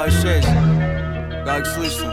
2,6. Как слышно?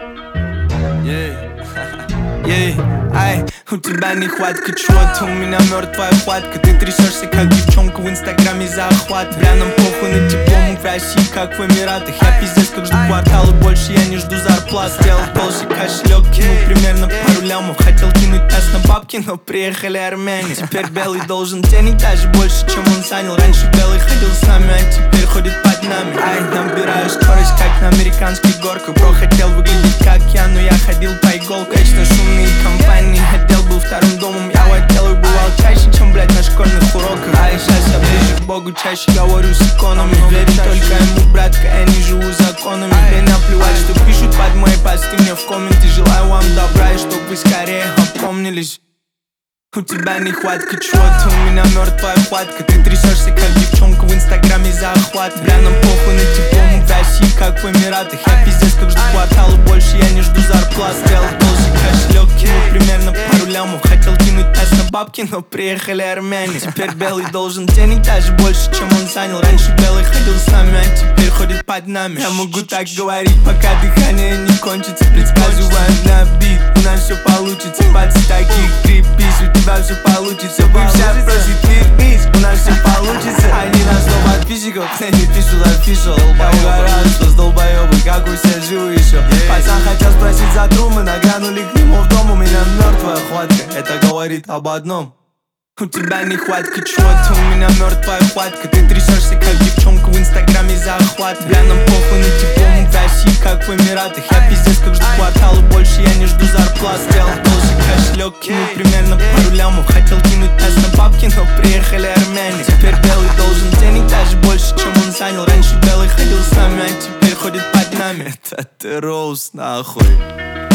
Ей, ай, у тебя нехватка чего-то, у меня мертвая хватка. Ты трясешься, как девчонка в инстаграме захват. Бля, нам похуй на тепло, мы в России, как в Эмиратах. Я пиздец, как жду кварталы, больше я не жду зарплат. Сделал толще кошелек, кинул примерно пару лямов. Хотел кинуть нас на бабки, но приехали армяне. Теперь белый должен денег даже больше, чем он занял. Раньше белый ходил с нами, а теперь ходит под нами. Ай, набираю скорость, как на американских горках. Бро хотел выглядеть как я, но я ходил по иголкам. Вечно шумные компании, отдел был вторым домом. Я в отделах бывал чаще, чем, блядь, на школьных уроках. А сейчас я ближе к Богу, чаще говорю с иконами. Верю только ему, братка, я не живу законами. Мне наплевать, что пишут под мои посты мне в комменты. Желаю вам добра и чтоб вы скорее опомнились. У тебя нехватка чего-то, у меня мертвая хватка. Ты трясешься, как девчонка в инстаграме захват. Бля, нам похуй на тепло, мы в России, как в Эмиратах. Я пиздец, как жду кварталы, больше я не жду зарплат. Сделал толще кошелек, кинул примерно пару лямов. Хотел кинуть нас на бабки, но приехали армяне. Теперь белый должен денег даже больше, чем он занял. Раньше белый ходил с нами, а теперь ходит под нами. Я могу так говорить, пока дыхание не кончится. Предсказываем на бит, у нас все получится. Пальцы таких крепись, у тебя все получится. Бывшая просит вернись, у нас все получится. Они нас снова от физиков, не пишут official. Я угораю, что с долбоебы, как у себя живу еще. Пацан хотел спросить за трумы, нагрянули к нему в дом. У меня мертвая хватка, это говорит об одном. У тебя нехватка чего-то, у меня мертвая хватка. Ты трясешься, как девчонка в инстаграме захват. Бля, нам похуй на тепло, мы в России, как в Эмиратах. Я пиздец, как жду кварталы, больше я не жду зарплат. Сделал толще кошелек, кинул примерно пару лямов. Хотел кинуть нас на бабки, но приехали армяне. Теперь белый должен денег даже больше, чем он занял. Раньше белый ходил с нами, а теперь ходит под нами. Это ты роуз, нахуй.